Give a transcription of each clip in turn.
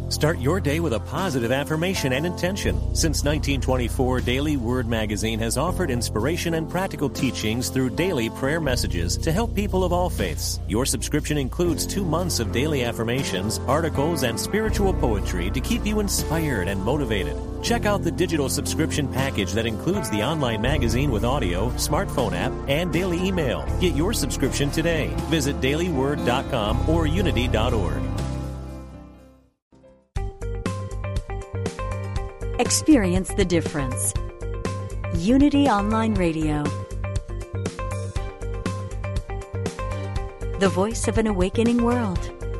Start your day with a positive affirmation and intention. Since 1924, Daily Word Magazine has offered inspiration and practical teachings through daily prayer messages to help people of all faiths. Your subscription includes 2 months of daily affirmations, articles, and spiritual poetry to keep you inspired and motivated. Check out the digital subscription package that includes the online magazine with audio, smartphone app, and daily email. Get your subscription today. Visit dailyword.com or unity.org. Experience the difference. Unity Online Radio. The voice of an awakening world.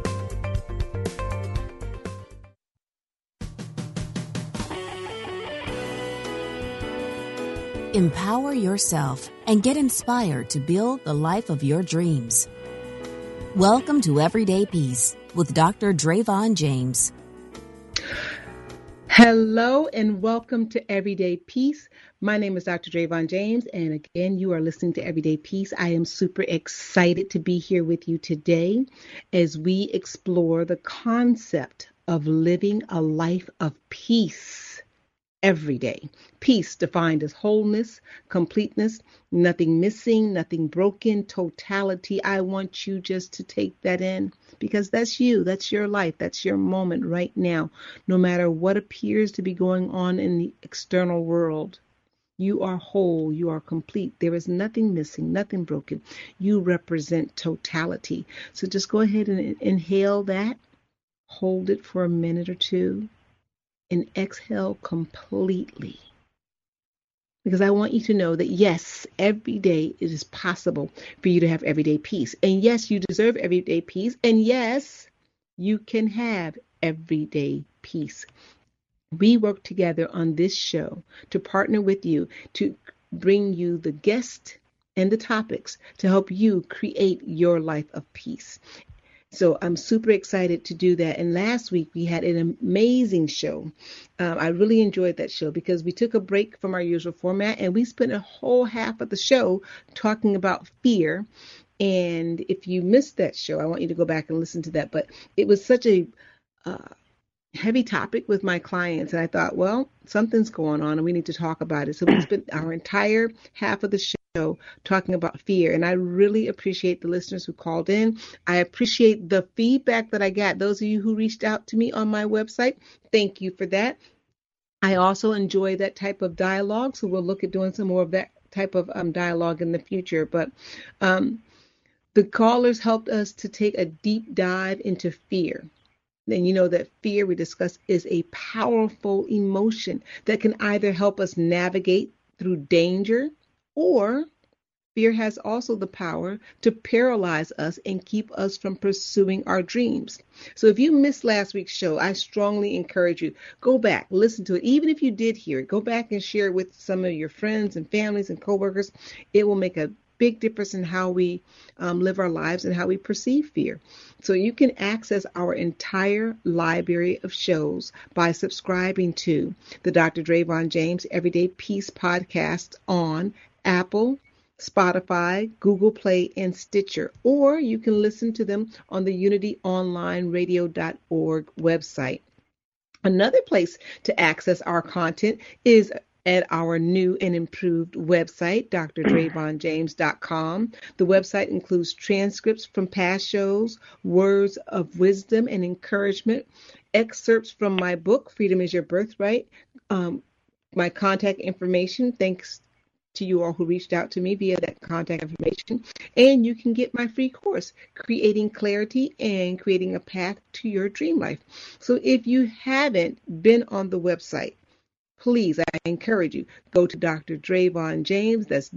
Empower yourself and get inspired to build the life of your dreams. Welcome to Everyday Peace with Dr. Drayvon James. Hello and welcome to Everyday Peace. My name is Dr. Drayvon James, and again, you are listening to Everyday Peace. I am super excited to be here with you today as we explore the concept of living a life of peace every day. Peace defined as wholeness, completeness, nothing missing, nothing broken, totality. I want you just to take that in because that's you, that's your life, that's your moment right now. No matter what appears to be going on in the external world, you are whole, you are complete. There is nothing missing, nothing broken. You represent totality. So just go ahead and inhale that, hold it for a minute or two, and exhale completely. Because I want you to know that, yes, every day it is possible for you to have everyday peace. And yes, you deserve everyday peace. And yes, you can have everyday peace. We work together on this show to partner with you to bring you the guests and the topics to help you create your life of peace. So I'm super excited to do that. And last week we had an amazing show. I really enjoyed that show because we took a break from our usual format and we spent a whole half of the show talking about fear. And if you missed that show, I want you to go back and listen to that. But it was such a heavy topic with my clients. And I thought, well, something's going on and we need to talk about it. So we spent our entire half of the show talking about fear. And I really appreciate the listeners who called in. I appreciate the feedback that I got. Those of you who reached out to me on my website, thank you for that. I also enjoy that type of dialogue. So we'll look at doing some more of that type of dialogue in the future. But the callers helped us to take a deep dive into fear. And you know that fear, we discussed, is a powerful emotion that can either help us navigate through danger, or fear has also the power to paralyze us and keep us from pursuing our dreams. So if you missed last week's show, I strongly encourage you, go back, listen to it. Even if you did hear it, go back and share it with some of your friends and families and coworkers. It will make a big difference in how we live our lives and how we perceive fear. So you can access our entire library of shows by subscribing to the Dr. Drayvon James Everyday Peace podcast on Apple, Spotify, Google Play, and Stitcher. Or you can listen to them on the unityonlineradio.org website. Another place to access our content is at our new and improved website, drdravonjames.com. The website includes transcripts from past shows, words of wisdom and encouragement, excerpts from my book, Freedom is Your Birthright, my contact information, thanks to you all who reached out to me via that contact information. And you can get my free course, Creating Clarity and Creating a Path to Your Dream Life. So if you haven't been on the website, please, I encourage you, go to Dr. Drayvon James, that's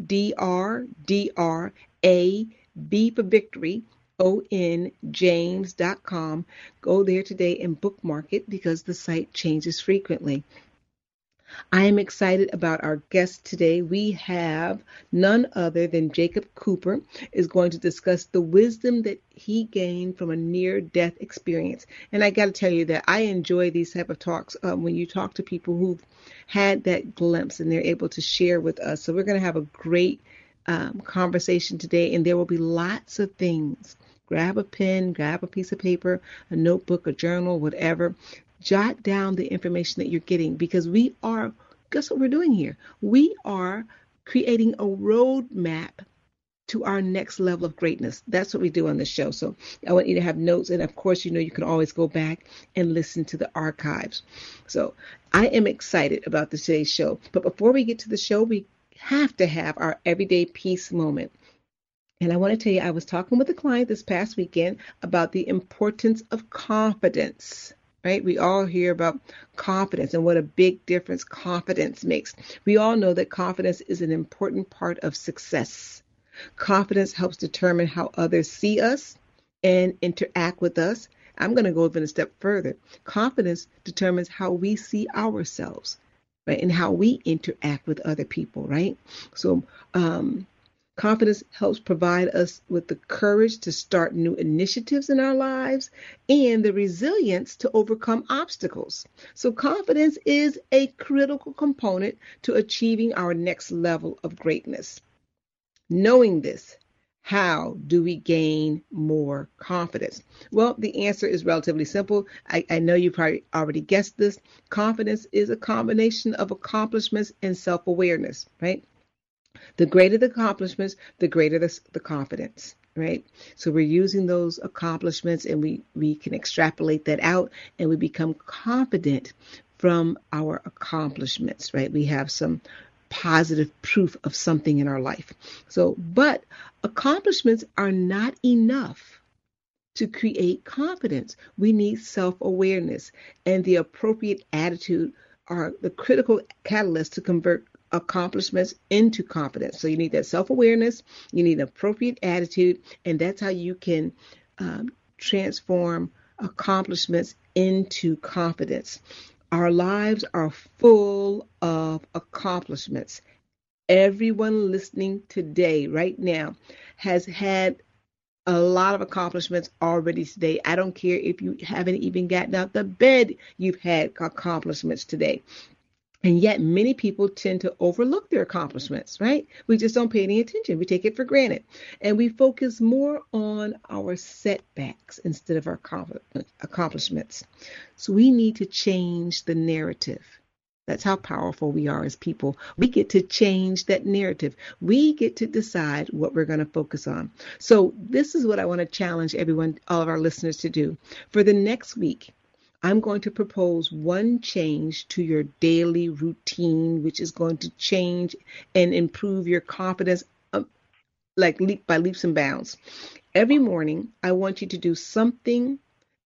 D-R-D-R-A-V for victory, O-N, James.com. Go there today and bookmark it because the site changes frequently. I am excited about our guest today. We have none other than Jacob Cooper is going to discuss the wisdom that he gained from a near-death experience. And I got to tell you that I enjoy these type of talks when you talk to people who've had that glimpse and they're able to share with us. So we're going to have a great conversation today, and there will be lots of things. Grab a pen, grab a piece of paper, a notebook, a journal, whatever. Jot down the information that you're getting, because we are, guess what we're doing here? We are creating a roadmap to our next level of greatness. That's what we do on this show. So I want you to have notes. And of course, you can always go back and listen to the archives. So I am excited about today's show. But before we get to the show, we have to have our everyday peace moment. And I want to tell you, I was talking with a client this past weekend about the importance of confidence. Right? We all hear about confidence and what a big difference confidence makes. We all know that confidence is an important part of success. Confidence helps determine how others see us and interact with us. I'm going to go even a step further. Confidence determines how we see ourselves, right? And how we interact with other people, right? So, confidence helps provide us with the courage to start new initiatives in our lives and the resilience to overcome obstacles. So confidence is a critical component to achieving our next level of greatness. Knowing this, how do we gain more confidence? Well, the answer is relatively simple. I know you probably already guessed this. Confidence is a combination of accomplishments and self-awareness, right? The greater the accomplishments, the greater the confidence, right? So we're using those accomplishments and we can extrapolate that out and we become confident from our accomplishments, right? We have some positive proof of something in our life. So, but accomplishments are not enough to create confidence. We need self-awareness, and the appropriate attitude are the critical catalyst to convert accomplishments into confidence. So you need that self-awareness, you need an appropriate attitude, and that's how you can transform accomplishments into confidence. Our lives are full of accomplishments. Everyone listening today, right now, has had a lot of accomplishments already today. I don't care if you haven't even gotten out the bed, you've had accomplishments today. And yet many people tend to overlook their accomplishments, right? We just don't pay any attention. We take it for granted. And we focus more on our setbacks instead of our accomplishments. So we need to change the narrative. That's how powerful we are as people. We get to change that narrative. We get to decide what we're going to focus on. So this is what I want to challenge everyone, all of our listeners, to do. For the next week, I'm going to propose one change to your daily routine, which is going to change and improve your confidence by leaps and bounds. Every morning, I want you to do something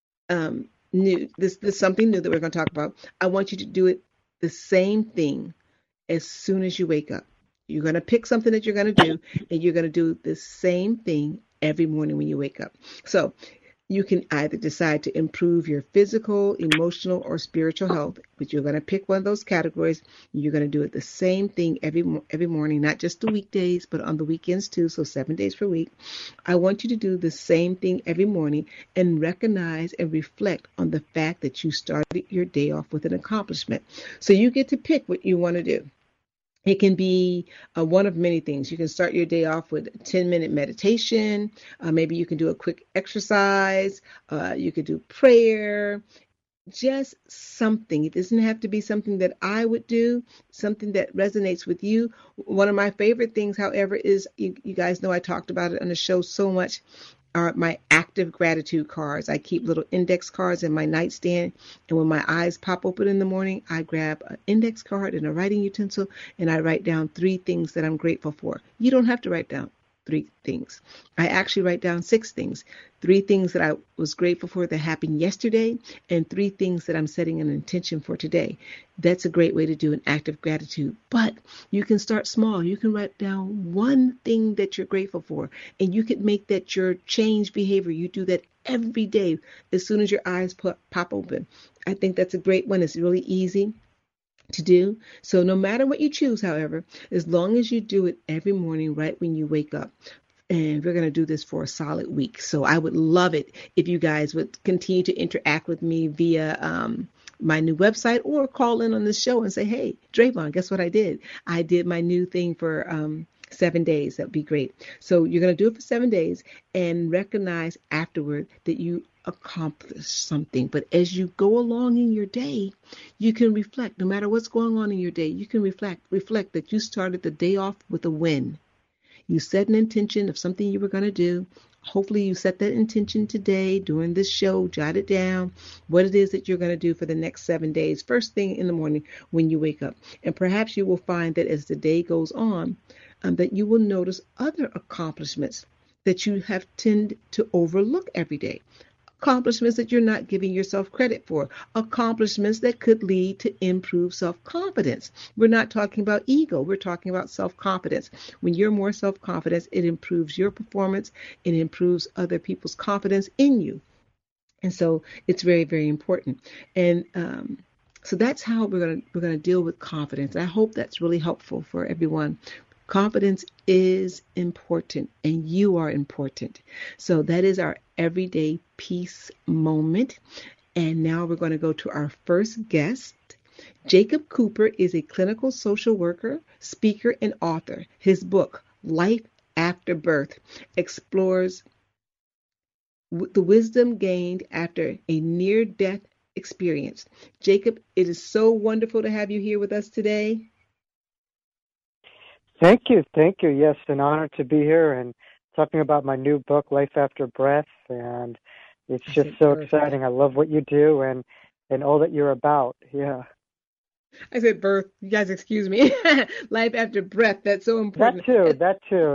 new. This is something new that we're going to talk about. I want you to do it the same thing as soon as you wake up. You're going to pick something that you're going to do, and you're going to do the same thing every morning when you wake up. So you can either decide to improve your physical, emotional, or spiritual health, but you're going to pick one of those categories. You're going to do it the same thing every morning, not just the weekdays, but on the weekends too, so 7 days per week. I want you to do the same thing every morning and recognize and reflect on the fact that you started your day off with an accomplishment. So you get to pick what you want to do. It can be one of many things. You can start your day off with a 10-minute meditation. Maybe you can do a quick exercise. You could do prayer. Just something. It doesn't have to be something that I would do, something that resonates with you. One of my favorite things, however, is, you guys know I talked about it on the show so much, are my active gratitude cards. I keep little index cards in my nightstand, and when my eyes pop open in the morning, I grab an index card and a writing utensil, and I write down 3 things that I'm grateful for. You don't have to write down 3 things. I actually write down 6 things. 3 things that I was grateful for that happened yesterday, and 3 things that I'm setting an intention for today. That's a great way to do an act of gratitude. But you can start small. You can write down 1 thing that you're grateful for, and you can make that your change behavior. You do that every day as soon as your eyes pop open. I think that's a great one. It's really easy to do. So no matter what you choose, however, as long as you do it every morning right when you wake up, and we're going to do this for a solid week. So I would love it if you guys would continue to interact with me via my new website, or call in on this show and say, hey, Drayvon, guess what I did? I did my new thing for 7 days. That would be great. So you're going to do it for 7 days and recognize afterward that you accomplish something. But as you go along in your day, you can reflect. No matter what's going on in your day, you can reflect that you started the day off with a win. You set an intention of something you were going to do. Hopefully you set that intention today during this show, jot it down, what it is that you're going to do for the next 7 days, first thing in the morning when you wake up. And perhaps you will find that as the day goes on, that you will notice other accomplishments that you have tended to overlook every day. Accomplishments that you're not giving yourself credit for, accomplishments that could lead to improved self-confidence. We're not talking about ego, we're talking about self-confidence. When you're more self-confident, it improves your performance, it improves other people's confidence in you. And so it's very, very important. And so that's how we're gonna deal with confidence. I hope that's really helpful for everyone. Confidence is important, and you are important. So that is our everyday peace moment. And now we're going to go to our first guest. Jacob Cooper is a clinical social worker, speaker, and author. His book, Life After Birth, explores the wisdom gained after a near-death experience. Jacob, it is so wonderful to have you here with us today. Thank you. Yes, an honor to be here and talking about my new book, Life After Breath, and it's just so exciting. I love what you do and all that you're about. Yeah. I said birth. You guys, excuse me. Life after breath. That's so important. That too.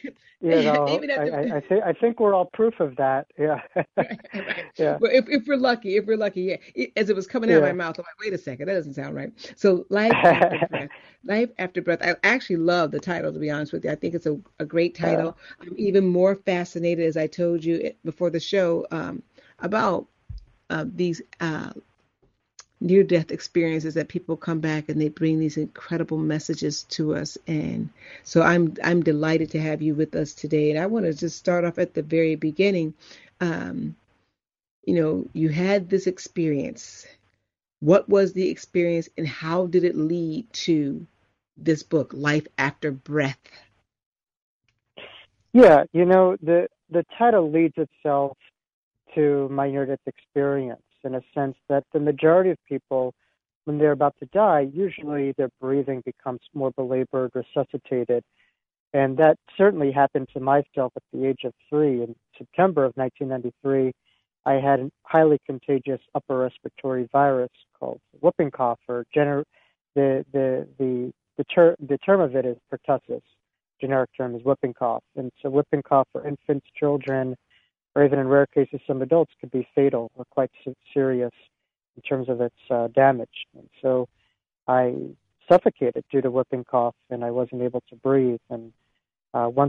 I think we're all proof of that. Yeah. Right. Yeah. Well, if we're lucky, yeah. As it was coming out of my mouth, I'm like, wait a second, that doesn't sound right. So life after breath. Life after breath. I actually love the title, to be honest with you. I think it's a great title. I'm even more fascinated, as I told you before the show, about these near-death experiences that people come back and they bring these incredible messages to us. And so I'm delighted to have you with us today. And I want to just start off at the very beginning. You had this experience. What was the experience and how did it lead to this book, Life After Breath? Yeah, the title leads itself to my near-death experience, in a sense that the majority of people, when they're about to die, usually their breathing becomes more belabored, resuscitated. And that certainly happened to myself at the age of 3. In September of 1993, I had a highly contagious upper respiratory virus called whooping cough, or the term of it is pertussis. Generic term is whooping cough. And so whooping cough for infants, children, or even in rare cases, some adults, could be fatal or quite serious in terms of its damage. And so I suffocated due to whooping cough, and I wasn't able to breathe. And once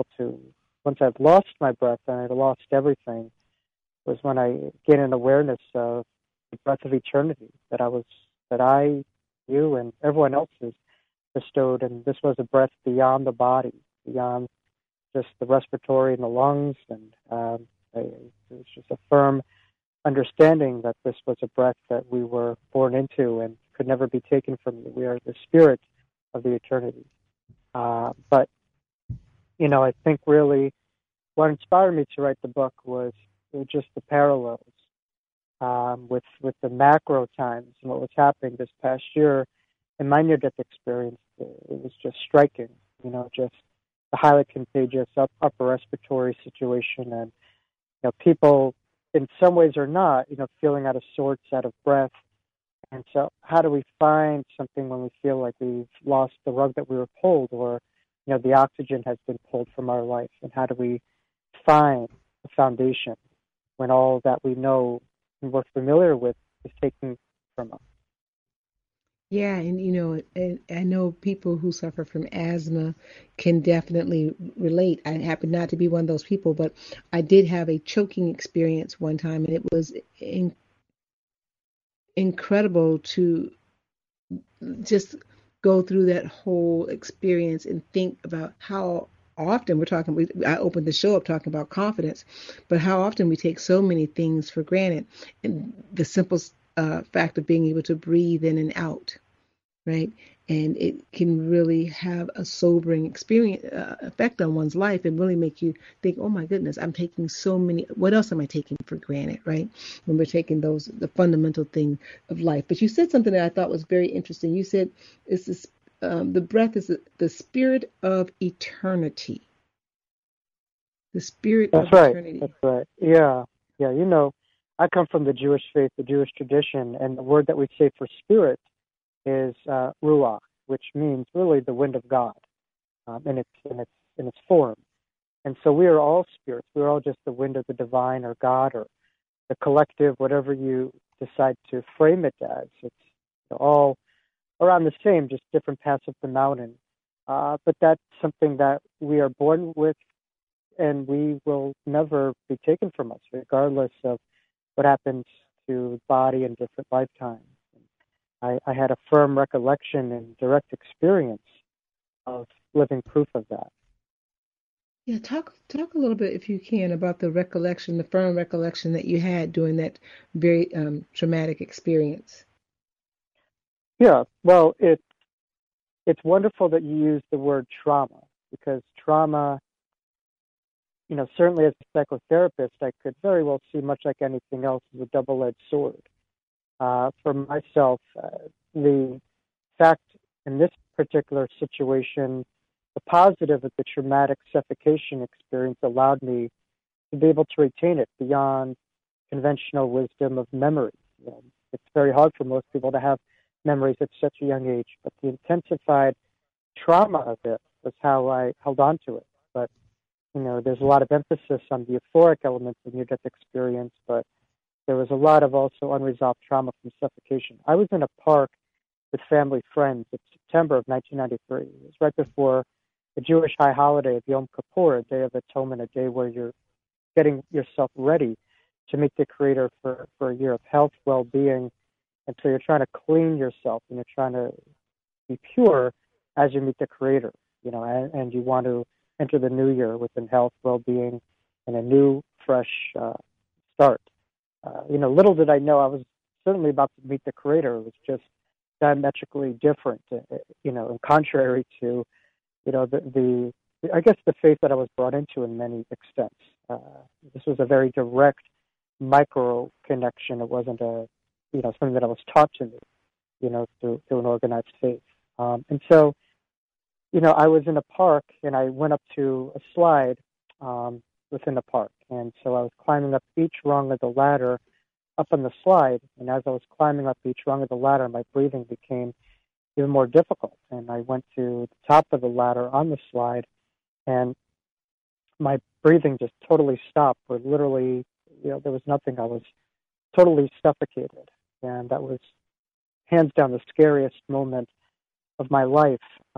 I'd lost my breath and I'd lost everything, was when I gained an awareness of the breath of eternity that I, you, and everyone else is bestowed. And this was a breath beyond the body, beyond just the respiratory and the lungs, and it was just a firm understanding that this was a breath that we were born into and could never be taken from you. We are the spirit of the eternity. But I think really what inspired me to write the book was just the parallels with the macro times and what was happening this past year in my near-death experience. It was just striking, just the highly contagious upper respiratory situation, and people in some ways are not, feeling out of sorts, out of breath. And so how do we find something when we feel like we've lost the rug that we were pulled, or the oxygen has been pulled from our life? And how do we find a foundation when all that we know and we're familiar with is taken from us? Yeah, and I know people who suffer from asthma can definitely relate. I happen not to be one of those people, but I did have a choking experience one time, and it was incredible to just go through that whole experience and think about how often I opened the show up talking about confidence, but how often we take so many things for granted, and the simple fact of being able to breathe in and out. right? And it can really have a sobering experience effect on one's life and really make you think, oh my goodness, I'm taking so many. What else am I taking for granted, right? When we're taking the fundamental thing of life. But you said something that I thought was very interesting. You said it's this, the breath is the spirit of eternity. The spirit That's of right. eternity. That's right. Yeah. Yeah. I come from the Jewish faith, the Jewish tradition, and the word that we say for spirit is ruach, which means really the wind of God, in its form. And so we are all spirits. We're all just the wind of the divine or God or the collective, whatever you decide to frame it as. It's all around the same, just different paths up the mountain. But that's something that we are born with, and we will never be taken from us, regardless of what happens to the body in different lifetimes. I had a firm recollection and direct experience of living proof of that. Yeah, talk a little bit, if you can, about the recollection, the firm recollection that you had during that very traumatic experience. Yeah, well, it's wonderful that you use the word trauma, because trauma, certainly as a psychotherapist, I could very well see, much like anything else, as a double-edged sword. For myself, the fact in this particular situation, the positive of the traumatic suffocation experience allowed me to be able to retain it beyond conventional wisdom of memory. It's very hard for most people to have memories at such a young age, but the intensified trauma of it was how I held on to it. But, there's a lot of emphasis on the euphoric elements of near-death experience, but there was a lot of also unresolved trauma from suffocation. I was in a park with family friends in September of 1993. It was right before the Jewish high holiday of Yom Kippur, a day of atonement, a day where you're getting yourself ready to meet the Creator for a year of health, well-being. And so you're trying to clean yourself and you're trying to be pure as you meet the Creator, and you want to enter the new year within health, well-being, and a new, fresh start. Little did I know I was certainly about to meet the Creator. It was just diametrically different, and contrary to, I guess the faith that I was brought into in many extents. This was a very direct micro connection. It wasn't something that I was taught to me, through an organized faith. And so, I was in a park and I went up to a slide within the park. And so I was climbing up each rung of the ladder up on the slide. And as I was climbing up each rung of the ladder, my breathing became even more difficult. And I went to the top of the ladder on the slide, and my breathing just totally stopped. Where literally, there was nothing. I was totally suffocated. And that was hands down the scariest moment of my life.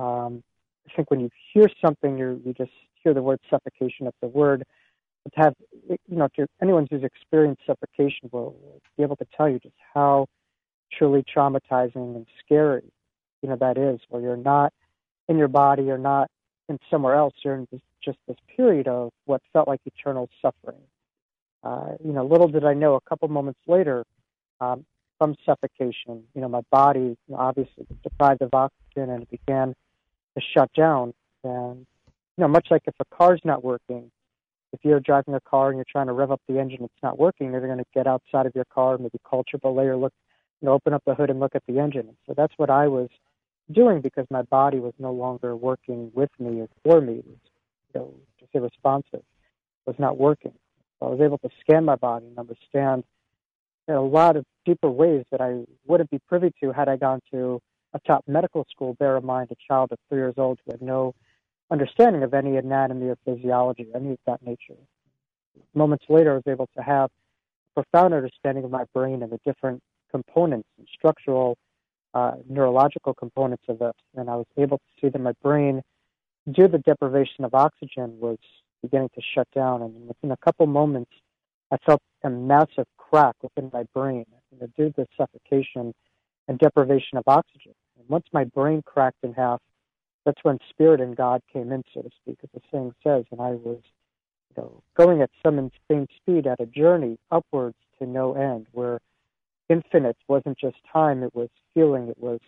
I think when you hear something, you just hear the word suffocation at the word. But to have, anyone who's experienced suffocation will be able to tell you just how truly traumatizing and scary, that is, where you're not in your body, you're not in somewhere else, you're in just this period of what felt like eternal suffering. Little did I know, a couple moments later, from suffocation, my body obviously was deprived of oxygen and it began to shut down. And, much like if a car's not working, if you're driving a car and you're trying to rev up the engine, it's not working, you're going to get outside of your car, maybe call AAA or look, open up the hood and look at the engine. So that's what I was doing, because my body was no longer working with me or for me. It was, just irresponsive. It was not working. So I was able to scan my body and understand in a lot of deeper ways that I wouldn't be privy to had I gone to a top medical school. Bear in mind, a child of 3 years old who had no understanding of any anatomy or physiology, any of that nature. Moments later, I was able to have a profound understanding of my brain and the different components and structural, neurological components of it. And I was able to see that my brain, due to the deprivation of oxygen, was beginning to shut down. And within a couple moments, I felt a massive crack within my brain due to the suffocation and deprivation of oxygen. And once my brain cracked in half, that's when spirit and God came in, so to speak, as the saying says. And I was, going at some insane speed at a journey upwards to no end, where infinite wasn't just time, it was feeling, it was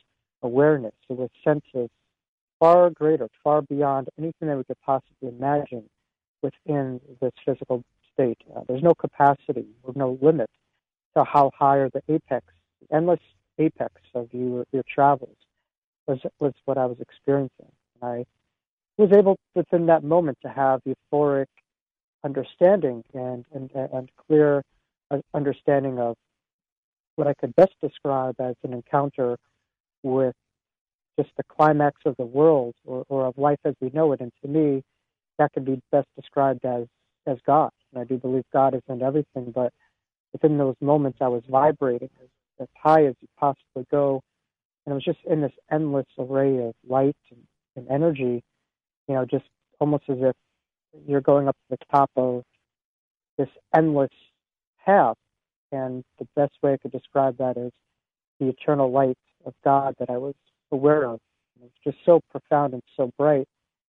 awareness. It was senses far greater, far beyond anything that we could possibly imagine within this physical state. There's no capacity or no limit to how high or the apex, the endless apex of your travels was what I was experiencing. I was able within that moment to have euphoric understanding and clear understanding of what I could best describe as an encounter with just the climax of the world or of life as we know it. And to me, that could be best described as God. And I do believe God is in everything, but within those moments I was vibrating as high as you possibly go. And it was just in this endless array of light and energy, just almost as if you're going up to the top of this endless path. And the best way I could describe that is the eternal light of God that I was aware of. It was just so profound and so bright.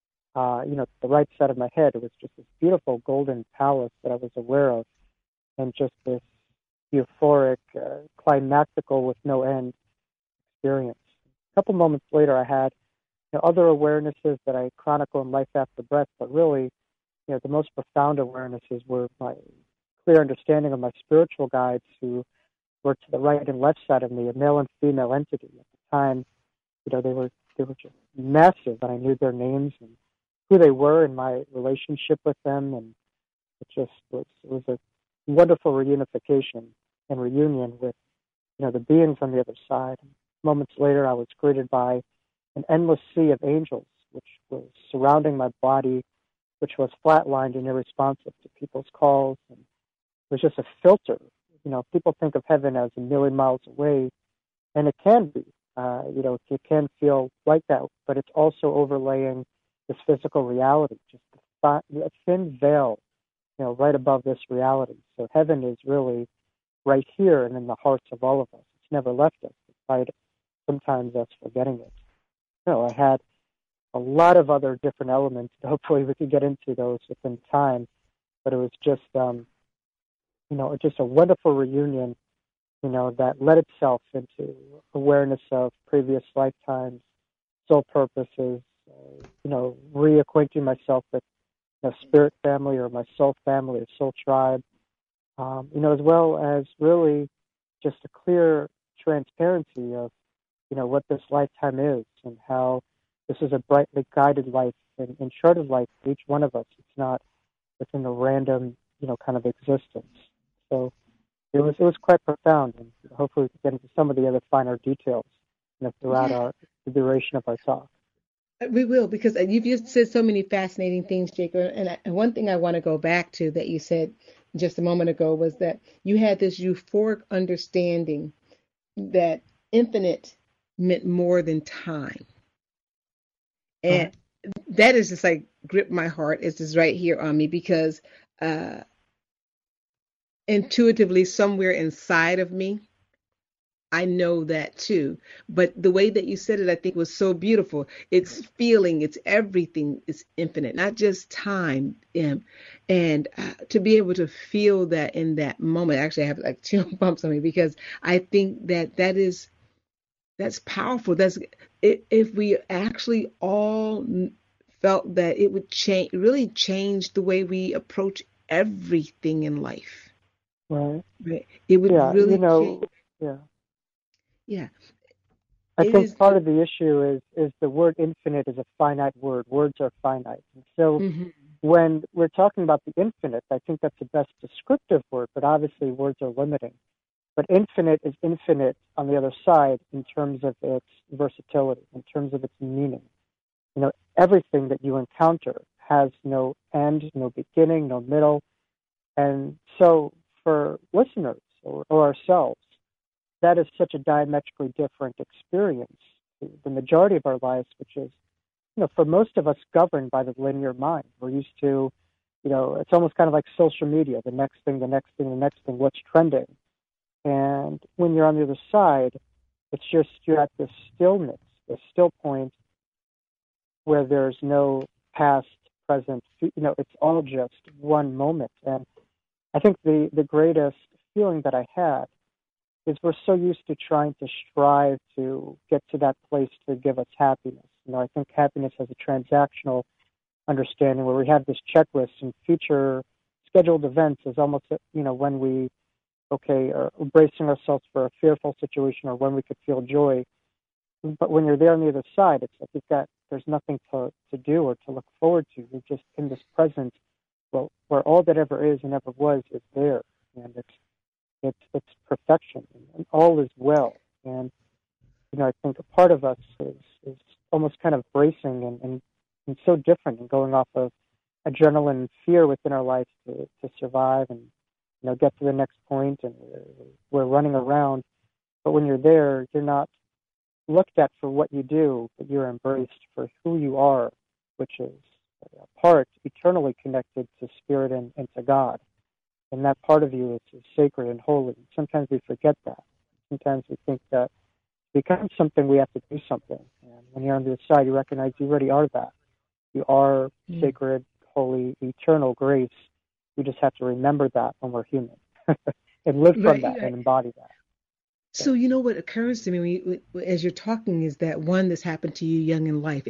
The right side of my head, it was just this beautiful golden palace that I was aware of, and just this euphoric, climactical with no end experience. A couple moments later, I had other awarenesses that I chronicle in Life After Breath, but really, the most profound awarenesses were my clear understanding of my spiritual guides who were to the right and left side of me, a male and female entity. At the time, they were just massive, and I knew their names and who they were and my relationship with them, and it was a wonderful reunification and reunion with the beings on the other side. Moments later, I was greeted by an endless sea of angels, which was surrounding my body, which was flatlined and irresponsive to people's calls, and it was just a filter. People think of heaven as a million miles away, and it can be. It can feel like that, but it's also overlaying this physical reality, just a thin veil, right above this reality. So heaven is really right here and in the hearts of all of us. It's never left us, despite sometimes us forgetting it. I had a lot of other different elements. Hopefully we could get into those within time, but it was just, just a wonderful reunion, that led itself into awareness of previous lifetimes, soul purposes, reacquainting myself with spirit family or my soul family or soul tribe, as well as really just a clear transparency of, what this lifetime is and how this is a brightly guided life and charted life for each one of us. It's not within a random, kind of existence. So it was quite profound, and hopefully we can get into some of the other finer details, throughout the duration of our talk. We will, because you've just said so many fascinating things, Jacob. And one thing I want to go back to that you said just a moment ago was that you had this euphoric understanding that infinite meant more than time. And that is just like gripped my heart. It's just right here on me because intuitively somewhere inside of me, I know that too. But the way that you said it, I think was so beautiful. It's feeling, it's everything, it's infinite, not just time. And to be able to feel that in that moment, actually I have like chill bumps on me because I think that's powerful. That's if we actually all felt that, it would really change the way we approach everything in life. Right. It would really change. Yeah. I think part of the issue is the word infinite is a finite word. Words are finite. And so when we're talking about the infinite, I think that's the best descriptive word, but obviously words are limiting. But infinite is infinite on the other side in terms of its versatility, in terms of its meaning. Everything that you encounter has no end, no beginning, no middle. And so for listeners or ourselves, that is such a diametrically different experience, the majority of our lives, which is, for most of us governed by the linear mind. We're used to, it's almost kind of like social media, the next thing, what's trending. And when you're on the other side, it's just you're at this stillness, this still point where there's no past, present, it's all just one moment. And I think the greatest feeling that I had is we're so used to trying to strive to get to that place to give us happiness. I think happiness has a transactional understanding where we have this checklist, and future scheduled events is almost, when we, are bracing ourselves for a fearful situation or when we could feel joy. But when you're there on the other side, it's like there's nothing to do or to look forward to. You're just in this present, well, where all that ever is and ever was is there, and it's perfection, and all is well. And I think a part of us is almost kind of bracing and so different, and going off of adrenaline and fear within our life to survive and get to the next point, and we're running around. But when you're there, you're not looked at for what you do, but you're embraced for who you are, which is a part eternally connected to spirit and to God. And that part of you is sacred and holy. Sometimes we forget that. Sometimes we think that to become something, we have to do something. And when you're on the other side, you recognize you already are that. You are sacred, holy, eternal grace. We just have to remember that when we're human and live from that and embody that. So what occurs to me as you're talking is that one, this happened to you young in life,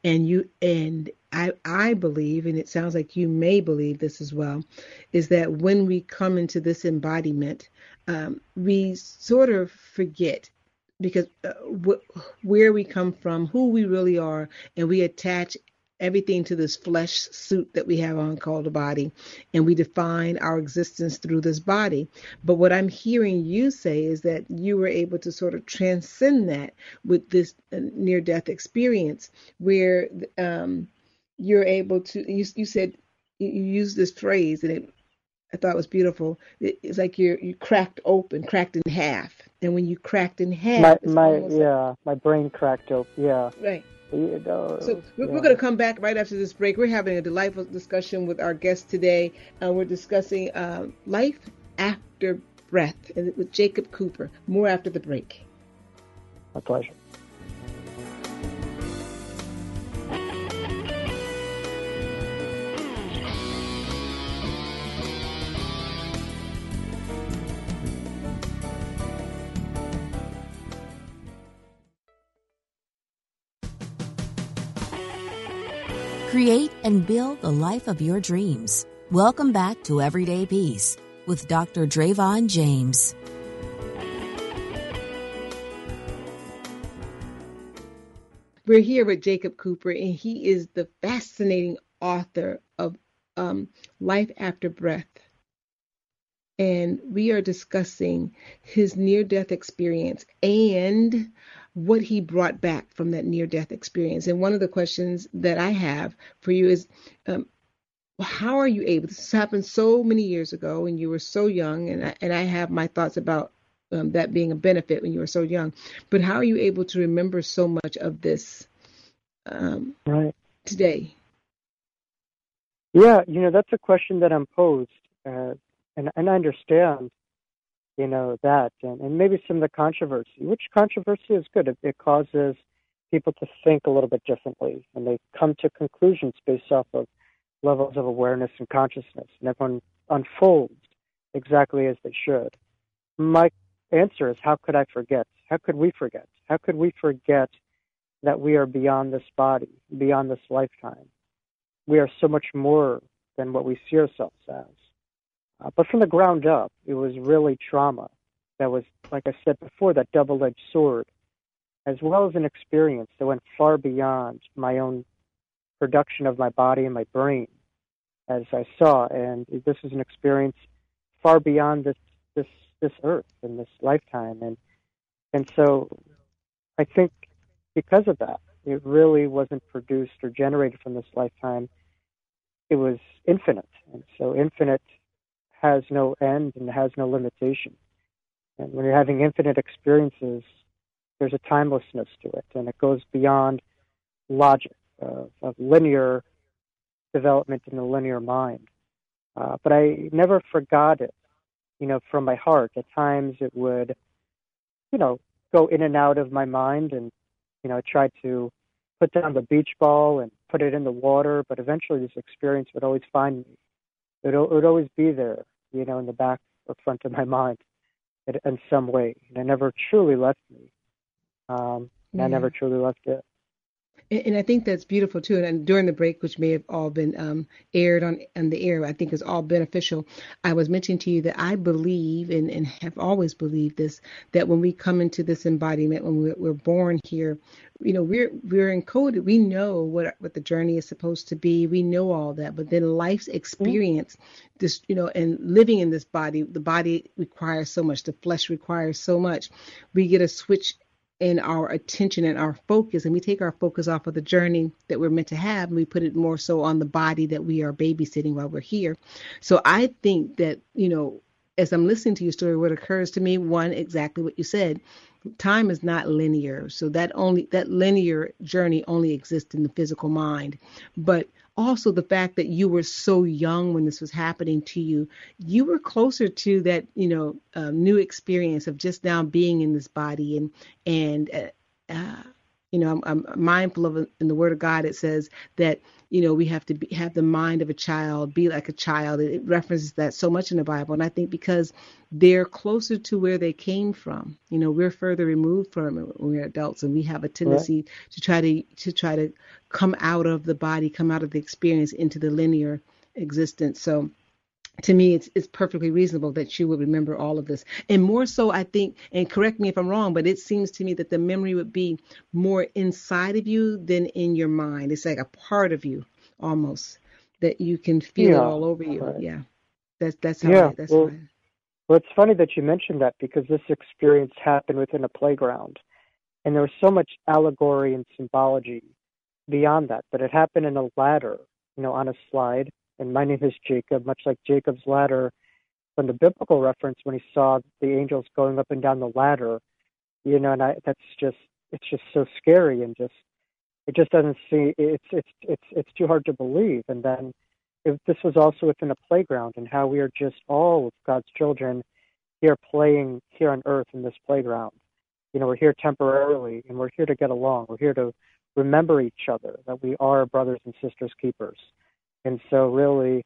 and I believe, and it sounds like you may believe this as well, is that when we come into this embodiment, we sort of forget because where we come from, who we really are, and we attach everything to this flesh suit that we have on called a body, and we define our existence through this body. But what I'm hearing you say is that you were able to sort of transcend that with this near-death experience, where you're able to, you said, you used this phrase, and I thought it was beautiful. It's like you cracked in half. And when you cracked in half, my brain cracked open, Right. So we're going to come back right after this break. We're having a delightful discussion with our guest today. We're discussing life after breath with Jacob Cooper. More after the break. My pleasure. Create and build the life of your dreams. Welcome back to Everyday Peace with Dr. Drayvon James. We're here with Jacob Cooper, and he is the fascinating author of Life After Breath. And we are discussing his near-death experience and what he brought back from that near-death experience. And one of the questions that I have for you is, how are you able? This happened so many years ago, and you were so young, and I have my thoughts about that being a benefit when you were so young. But how are you able to remember so much of this today? Yeah, that's a question that I'm posed. And I understand, that, and maybe some of the controversy, which controversy is good. It causes people to think a little bit differently, and they come to conclusions based off of levels of awareness and consciousness, and everyone unfolds exactly as they should. My answer is, how could I forget? How could we forget? How could we forget that we are beyond this body, beyond this lifetime? We are so much more than what we see ourselves as. But from the ground up, it was really trauma that was, like I said before, that double-edged sword, as well as an experience that went far beyond my own production of my body and my brain, as I saw. And this is an experience far beyond this earth and this lifetime. And so I think because of that, it really wasn't produced or generated from this lifetime. It was infinite. And so infinite has no end and has no limitation. And when you're having infinite experiences, there's a timelessness to it, and it goes beyond logic of linear development in the linear mind. But I never forgot it, from my heart. At times it would, go in and out of my mind, and, I tried to put down the beach ball and put it in the water, but eventually this experience would always find me. It would always be there, in the back or front of my mind. in some way. And it never truly left me. Yeah. I never truly left it. And I think that's beautiful too. And during the break, which may have all been aired on the air, I think is all beneficial. I was mentioning to you that I believe and have always believed this, that when we come into this embodiment, when we're born here, we're encoded. We know what the journey is supposed to be. We know all that. But then life's experience, this, and living in this body, the body requires so much. The flesh requires so much. We get a switch in our attention and our focus, and we take our focus off of the journey that we're meant to have, and we put it more so on the body that we are babysitting while we're here. So I think that, as I'm listening to your story, what occurs to me, one, exactly what you said, time is not linear. So that linear journey only exists in the physical mind. But also the fact that you were so young when this was happening to you, you were closer to that, new experience of just now being in this body. I'm mindful of, in the Word of God, it says that, we have to have the mind of a child, be like a child. It references that so much in the Bible. And I think because they're closer to where they came from, we're further removed from it when we're adults, and we have a tendency to try to come out of the body, come out of the experience into the linear existence. So to me, it's perfectly reasonable that you would remember all of this. And more so, I think, and correct me if I'm wrong, but it seems to me that the memory would be more inside of you than in your mind. It's like a part of you almost that you can feel it all over you. Right. Yeah. That's how Well, it's funny that you mentioned that, because this experience happened within a playground. And there was so much allegory and symbology beyond that, but it happened in a ladder, on a slide. And my name is Jacob, much like Jacob's ladder from the biblical reference when he saw the angels going up and down the ladder, it's just so scary, and it just doesn't seem, it's too hard to believe. And then this was also within a playground, and how we are just all of God's children here playing here on earth in this playground. We're here temporarily, and we're here to get along. We're here to remember each other, that we are brothers and sisters keepers. And so really,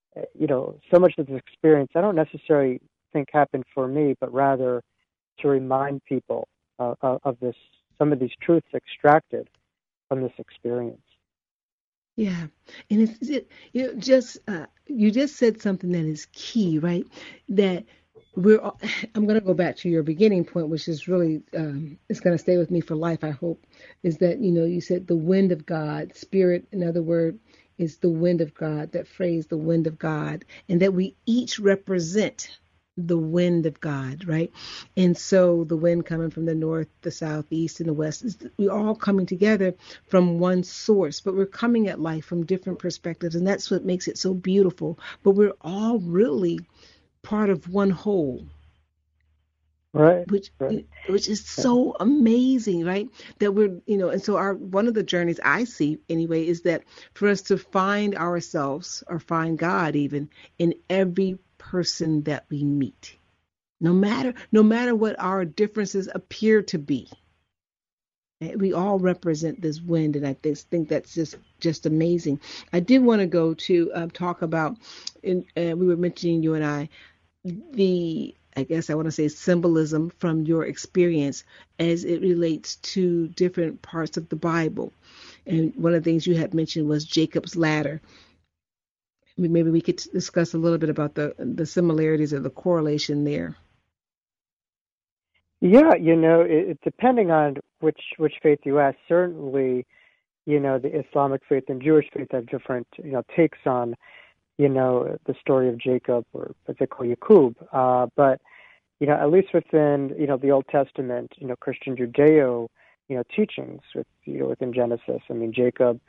so much of this experience, I don't necessarily think happened for me, but rather to remind people of this, some of these truths extracted from this experience. Yeah. And you just said something that is key, right? That I'm going to go back to your beginning point, which is really, it's going to stay with me for life, I hope, is that, you said the wind of God, spirit, in other words, is the wind of God, that phrase, the wind of God, and that we each represent the wind of God, right? And so the wind coming from the north, the south, the east, and the west, we're all coming together from one source, but we're coming at life from different perspectives, and that's what makes it so beautiful. But we're all really part of one whole. Right. Which is so amazing, right? That we're, and so one of the journeys I see anyway is that for us to find ourselves, or find God even, in every person that we meet, no matter what our differences appear to be. We all represent this wind, and I think that's just amazing. I did want to go to talk about, we were mentioning, you and I want to say symbolism from your experience as it relates to different parts of the Bible. And one of the things you had mentioned was Jacob's ladder. Maybe we could discuss a little bit about the similarities or the correlation there. Yeah, depending on which faith you ask, certainly, the Islamic faith and Jewish faith have different, takes on, the story of Jacob, or what they call Yaqub. But, at least within, the Old Testament, Christian Judeo, teachings within Genesis, I mean, Jacob,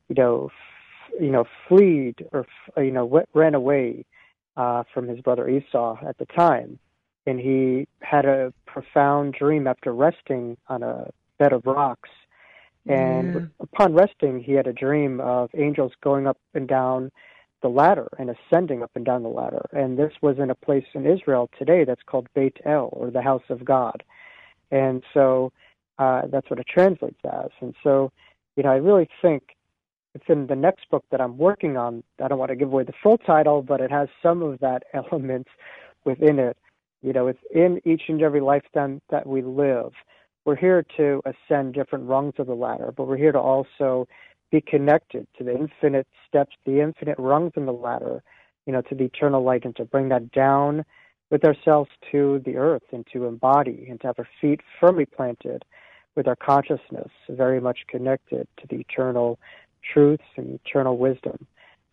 fled or, ran away from his brother Esau at the time. And he had a profound dream after resting on a bed of rocks. And upon resting, he had a dream of angels going up and down the ladder and ascending up and down the ladder. And this was in a place in Israel today that's called Beit El, or the house of God. And so that's what it translates as. And so, I really think it's in the next book that I'm working on. I don't want to give away the full title, but it has some of that elements within it. It's in each and every lifetime that we live. We're here to ascend different rungs of the ladder, but we're here to also be connected to the infinite steps, the infinite rungs in the ladder, to the eternal light, and to bring that down with ourselves to the earth, and to embody and to have our feet firmly planted with our consciousness very much connected to the eternal truths and eternal wisdom.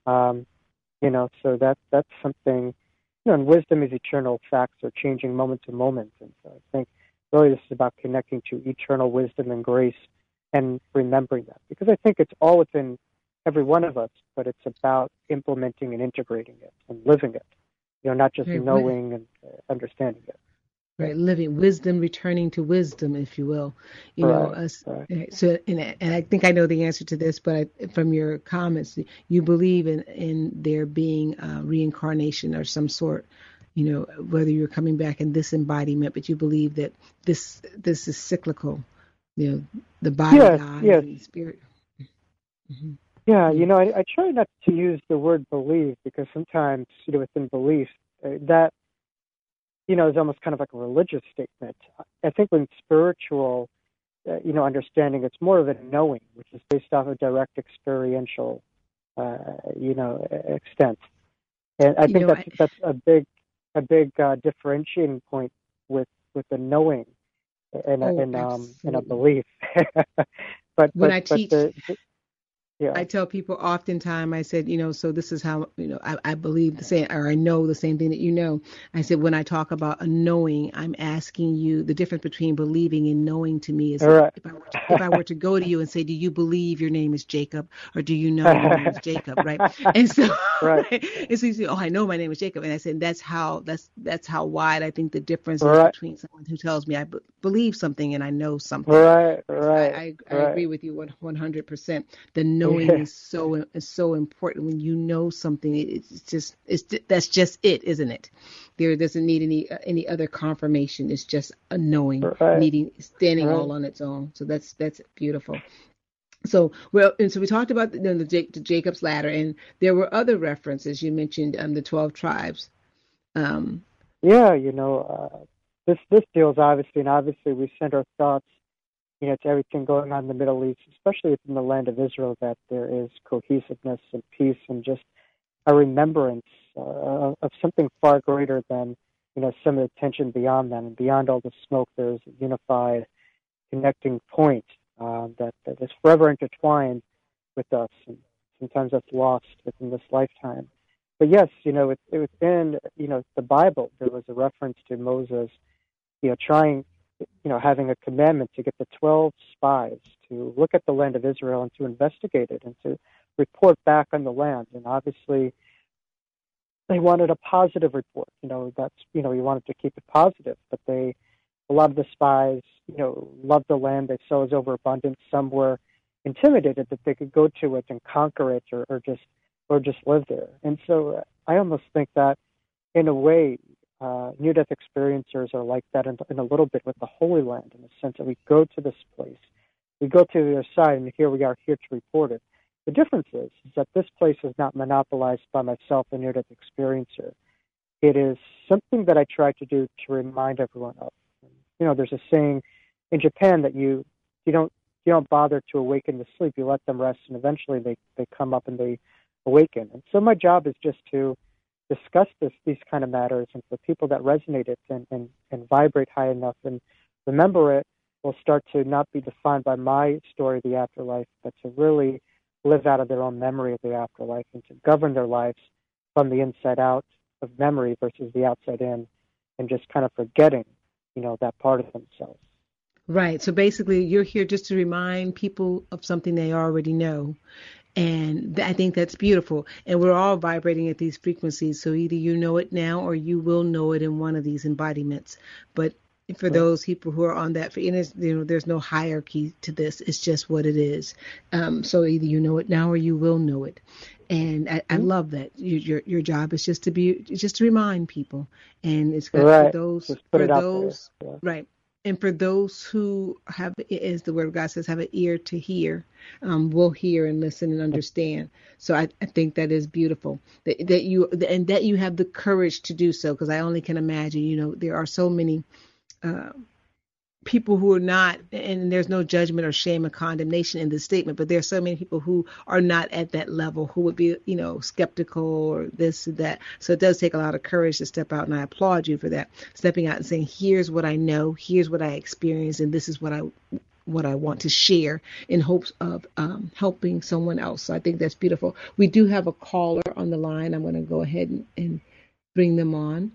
So that's something, and wisdom is eternal facts are changing moment to moment. And so I think really this is about connecting to eternal wisdom and grace and remembering that, because I think it's all within every one of us, but it's about implementing and integrating it and living it, not just knowing and understanding it. Right, living wisdom, returning to wisdom, if you will. Right. So, and I think I know the answer to this, but from your comments, you believe in there being reincarnation or some sort, whether you're coming back in this embodiment, but you believe that this is cyclical, the body dies and the spirit. Mm-hmm. Yeah, I try not to use the word believe, because sometimes, within belief, that is almost kind of like a religious statement. I think when spiritual, understanding, it's more of a knowing, which is based off of direct experiential, extent. And I think that's a big differentiating point with the knowing and a belief. but when I teach. I tell people oftentimes, I said, so this is how, I believe the same, or I know the same thing that I said, when I talk about a knowing, I'm asking you the difference between believing and knowing. To me is if I were to go to you and say, do you believe your name is Jacob, or do you know your name is Jacob, right? And so, and so you say, I know my name is Jacob. And I said, that's how wide I think the difference is between someone who tells me I believe something and I know something. Right. I agree with you 100%. The knowing is so important. When you know something, that's just it, isn't it? There doesn't need any other confirmation. It's just a knowing, standing all on its own. So that's beautiful. So so we talked about the Jacob's ladder, and there were other references. You mentioned the 12 tribes. This deals obviously we send our thoughts to everything going on in the Middle East, especially within the land of Israel, that there is cohesiveness and peace and just a remembrance of something far greater than, some of the tension beyond them. And beyond all the smoke, there's a unified connecting point that is forever intertwined with us. And sometimes that's lost within this lifetime. But yes, within, the Bible, there was a reference to Moses, trying, having a commandment to get the 12 spies to look at the land of Israel and to investigate it and to report back on the land. And obviously, they wanted a positive report. He wanted to keep it positive. But a lot of the spies, loved the land. They saw it was overabundant. Some were intimidated that they could go to it and conquer it or just live there. And so I almost think that, in a way, near-death experiencers are like that in a little bit with the Holy Land, in the sense that we go to this place, we go to the other side, and here we are here to report it. The difference is that this place is not monopolized by myself, a near-death experiencer. It is something that I try to do to remind everyone of. There's a saying in Japan that you don't bother to awaken the sleep. You let them rest, and eventually they come up and they awaken. And so my job is just to discuss these kind of matters, and for people that resonate it and vibrate high enough and remember it, will start to not be defined by my story of the afterlife, but to really live out of their own memory of the afterlife and to govern their lives from the inside out of memory versus the outside in, and just kind of forgetting, that part of themselves. Right. So basically, you're here just to remind people of something they already know. And I think that's beautiful. And we're all vibrating at these frequencies. So either you know it now or you will know it in one of these embodiments. But for those people who are on that, there's no hierarchy to this. It's just what it is. So either you know it now or you will know it. And I love that. Your job is just to remind people. And it's for those, right. And for those who have, as the word of God says, have an ear to hear, will hear and listen and understand. So I think that is beautiful that you have the courage to do so, because I only can imagine, there are so many uh, people who are not, and there's no judgment or shame or condemnation in this statement, but there are so many people who are not at that level, who would be, skeptical or this or that. So it does take a lot of courage to step out, and I applaud you for that, stepping out and saying, here's what I know, here's what I experienced, and this is what I want to share in hopes of helping someone else. So I think that's beautiful. We do have a caller on the line. I'm going to go ahead and bring them on.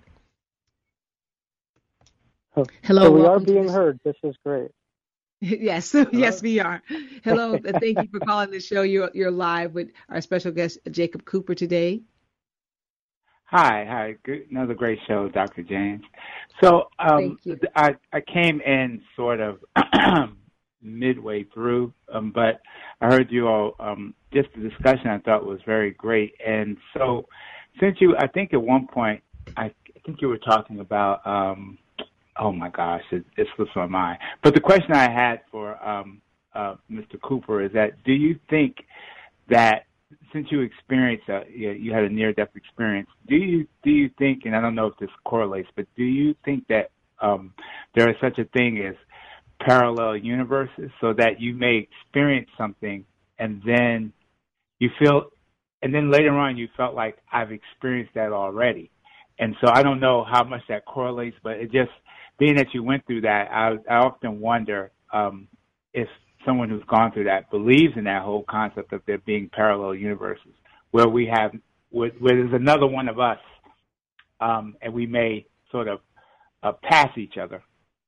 Hello, so we are being heard. This is great. Yes, yes, we are. Hello, thank you for calling the show. You're live with our special guest, Jacob Cooper, today. Hi. Good, another great show, Dr. James. So Thank you. I came in sort of midway through, but I heard you all, just the discussion I thought was very great. And so since I think at one point, I think you were talking about, oh my gosh, it slips my mind. But the question I had for Mr. Cooper is that, do you think that since you experienced, you had a near-death experience, do you think, and I don't know if this correlates, but do you think that there is such a thing as parallel universes, so that you may experience something and then you feel, and then later on you felt like, I've experienced that already? And so I don't know how much that correlates, but it just, being that you went through that, I often wonder if someone who's gone through that believes in that whole concept of there being parallel universes, where where there's another one of us, and we may sort of pass each other.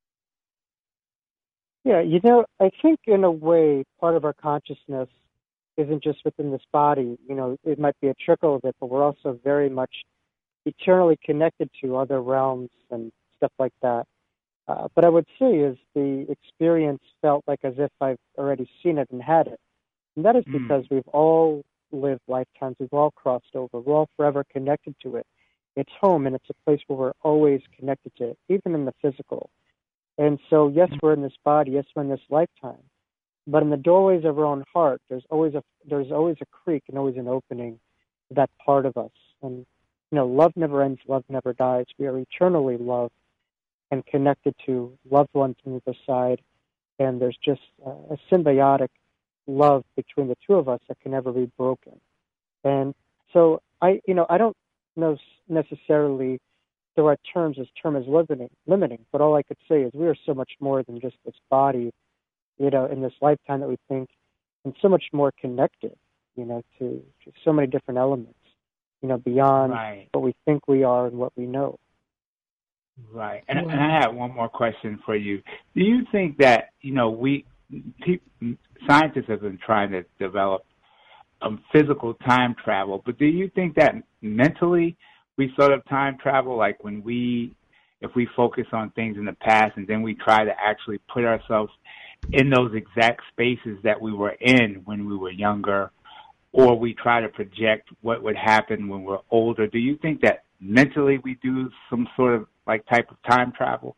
Yeah, I think in a way, part of our consciousness isn't just within this body. It might be a trickle of it, but we're also very much eternally connected to other realms and stuff like that. But I would say is the experience felt like as if I've already seen it and had it. And that is because we've all lived lifetimes. We've all crossed over. We're all forever connected to it. It's home, and it's a place where we're always connected to it, even in the physical. And so, yes, we're in this body. Yes, we're in this lifetime. But in the doorways of our own heart, there's always a creek and always an opening to that part of us. And, love never ends. Love never dies. We are eternally loved and connected to loved ones on the other side, and there's just a symbiotic love between the two of us that can never be broken. And so I don't know necessarily the right terms as limiting, but all I could say is we are so much more than just this body, in this lifetime that we think, and so much more connected, to so many different elements, beyond what we think we are and what we know. Right. And I have one more question for you. Do you think that, scientists have been trying to develop physical time travel, but do you think that mentally we sort of time travel, like if we focus on things in the past and then we try to actually put ourselves in those exact spaces that we were in when we were younger, or we try to project what would happen when we're older? Do you think that mentally we do some sort of type of time travel?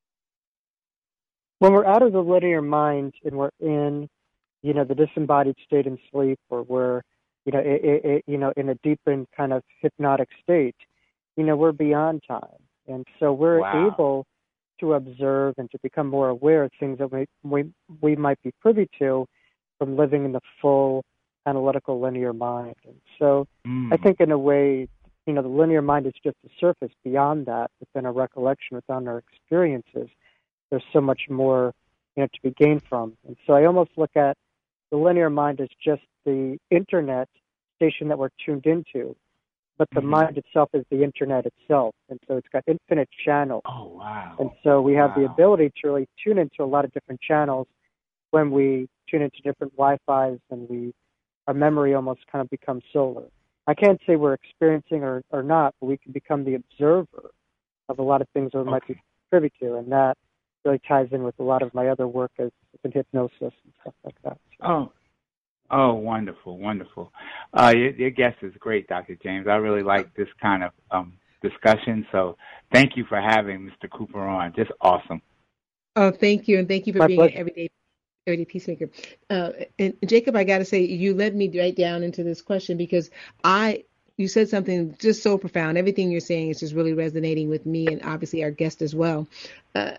When we're out of the linear mind and we're in, the disembodied state in sleep, or we're, in a deepened kind of hypnotic state, we're beyond time. And so we're able to observe and to become more aware of things that we might be privy to from living in the full analytical linear mind. And so I think in a way, the linear mind is just the surface. Beyond that, within our recollection, within our experiences, there's so much more, to be gained from. And so I almost look at the linear mind as just the internet station that we're tuned into, but the mind itself is the internet itself. And so it's got infinite channels. Oh, wow. And so we have the ability to really tune into a lot of different channels when we tune into different Wi-Fi's, and our memory almost kind of becomes solar. I can't say we're experiencing or not, but we can become the observer of a lot of things that we might be privy to, and that really ties in with a lot of my other work as in hypnosis and stuff like that. So. Oh, wonderful, wonderful. Your guest is great, Dr. James. I really like this kind of discussion, so thank you for having Mr. Cooper on. Just awesome. Oh, thank you. And thank you for My being an pleasure. everyday peacemaker. And Jacob, I got to say, you led me right down into this question because you said something just so profound. Everything you're saying is just really resonating with me and obviously our guest as well. Uh,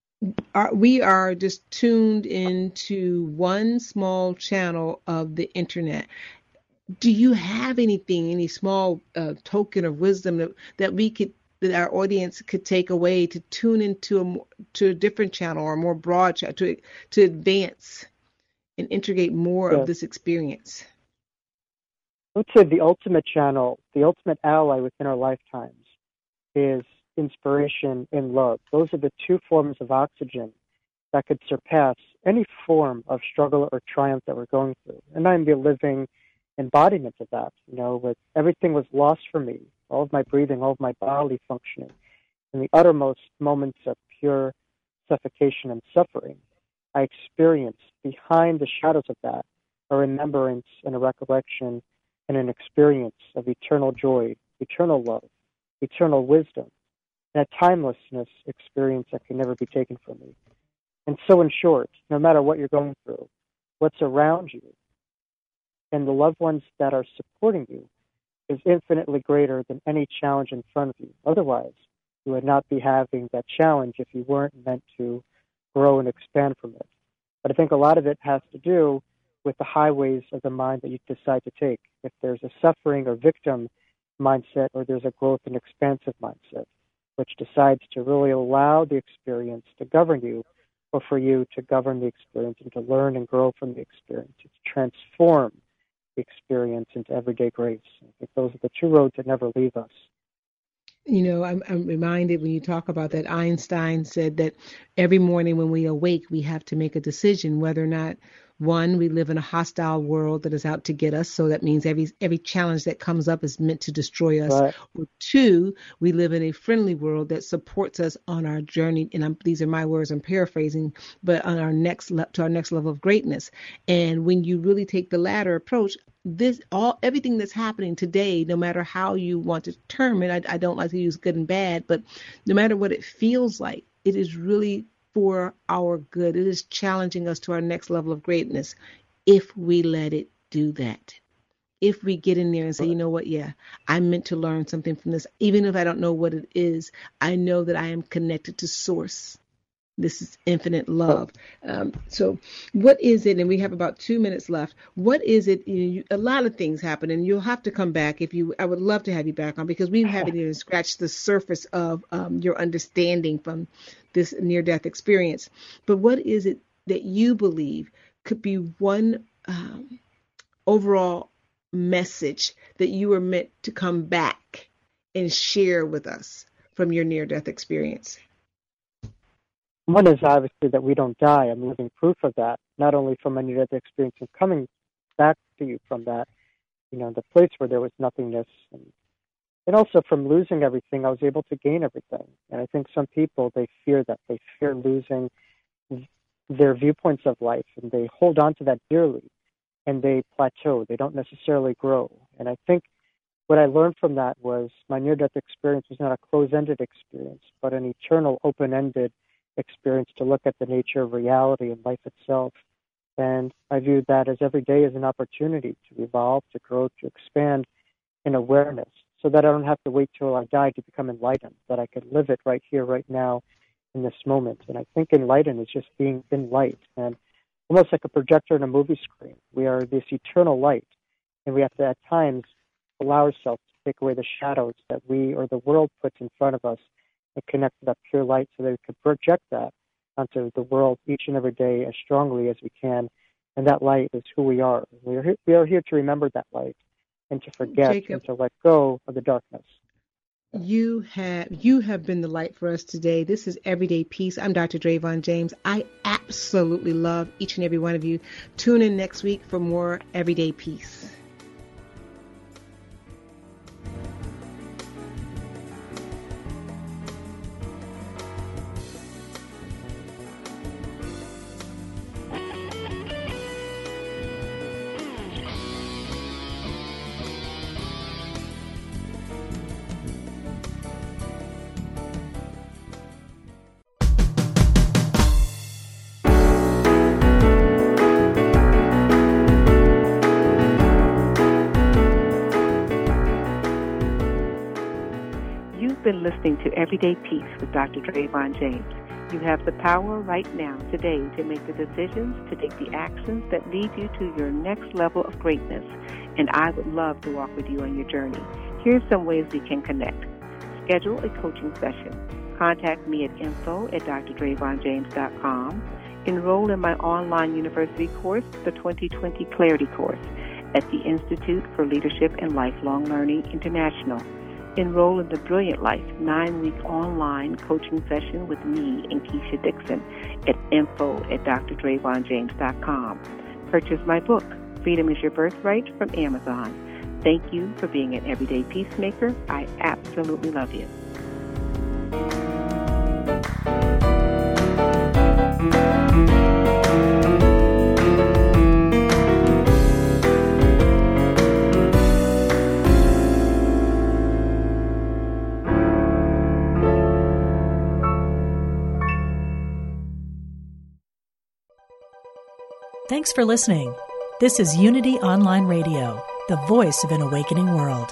we are just tuned into one small channel of the internet. Do you have anything, any small token of wisdom that we could, that our audience could take away to tune into to a different channel or a more broad channel to advance and integrate more of Yes. this experience? I would say the ultimate channel, the ultimate ally within our lifetimes is inspiration and love. Those are the two forms of oxygen that could surpass any form of struggle or triumph that we're going through. And I'm the living embodiment of that. With everything was lost for me, all of my breathing, all of my bodily functioning, in the uttermost moments of pure suffocation and suffering, I experienced behind the shadows of that a remembrance and a recollection and an experience of eternal joy, eternal love, eternal wisdom, and a timelessness experience that can never be taken from me. And so, in short, no matter what you're going through, what's around you, and the loved ones that are supporting you is infinitely greater than any challenge in front of you. Otherwise, you would not be having that challenge if you weren't meant to grow and expand from it. But I think a lot of it has to do with the highways of the mind that you decide to take. If there's a suffering or victim mindset, or there's a growth and expansive mindset, which decides to really allow the experience to govern you, or for you to govern the experience and to learn and grow from the experience, to transform the experience into everyday grace. I think those are the two roads that never leave us. I'm reminded when you talk about that, Einstein said that every morning when we awake, we have to make a decision whether or not, one, we live in a hostile world that is out to get us. So that means every challenge that comes up is meant to destroy us. Right. Or two, we live in a friendly world that supports us on our journey. And these are my words, I'm paraphrasing, but on our to our next level of greatness. And when you really take the latter approach, everything that's happening today, no matter how you want to term it, I don't like to use good and bad, but no matter what it feels like, it is really for our good. It is challenging us to our next level of greatness if we let it do that. If we get in there and say, you know what, yeah, I'm meant to learn something from this. Even if I don't know what it is, I know that I am connected to source. This is infinite love. So what is it? And we have about 2 minutes left. What is it? A lot of things happen, and you'll have to come back I would love to have you back on, because we haven't even scratched the surface of your understanding from this near-death experience. But what is it that you believe could be one overall message that you were meant to come back and share with us from your near-death experience? One is obviously that we don't die. I'm living proof of that, not only from my near-death experience and coming back to you from that, the place where there was nothingness, and also from losing everything, I was able to gain everything. And I think some people, they fear that. They fear losing their viewpoints of life, and they hold on to that dearly, and they plateau. They don't necessarily grow. And I think what I learned from that was my near-death experience was not a closed-ended experience, but an eternal, open-ended experience to look at the nature of reality and life itself. And I viewed that as every day as an opportunity to evolve, to grow, to expand in awareness, so that I don't have to wait till I die to become enlightened, that I could live it right here, right now, in this moment. And I think enlightened is just being in light, and almost like a projector in a movie screen. We are this eternal light, and we have to at times allow ourselves to take away the shadows that we or the world puts in front of us and connect to that pure light, so that we can project that onto the world each and every day as strongly as we can. And that light is who we are. We are here to remember that light and to forget, Jacob, and to let go of the darkness. you have been the light for us today. This is Everyday Peace. I'm Dr. Drayvon James. I absolutely love each and every one of you. Tune in next week for more Everyday Peace. been listening to Everyday Peace with Dr. Drayvon James. You have the power right now, today, to make the decisions, to take the actions that lead you to your next level of greatness. And I would love to walk with you on your journey. Here's some ways we can connect. Schedule a coaching session. Contact me at info@drdravonjames.com. Enroll in my online university course, the 2020 Clarity Course, at the Institute for Leadership and Lifelong Learning International. Enroll in the Brilliant Life 9-week online coaching session with me and Keisha Dixon at info@drdravonjames.com. Purchase my book, Freedom is Your Birthright, from Amazon. Thank you for being an everyday peacemaker. I absolutely love you. Thanks for listening. This is Unity Online Radio, the voice of an awakening world.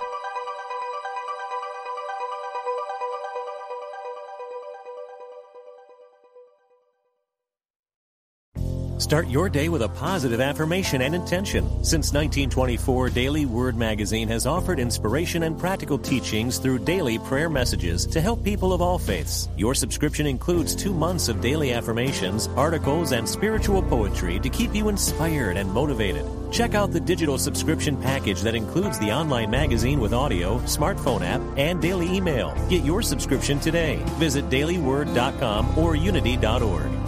Start your day with a positive affirmation and intention. Since 1924, Daily Word Magazine has offered inspiration and practical teachings through daily prayer messages to help people of all faiths. Your subscription includes 2 months of daily affirmations, articles, and spiritual poetry to keep you inspired and motivated. Check out the digital subscription package that includes the online magazine with audio, smartphone app, and daily email. Get your subscription today. Visit dailyword.com or unity.org.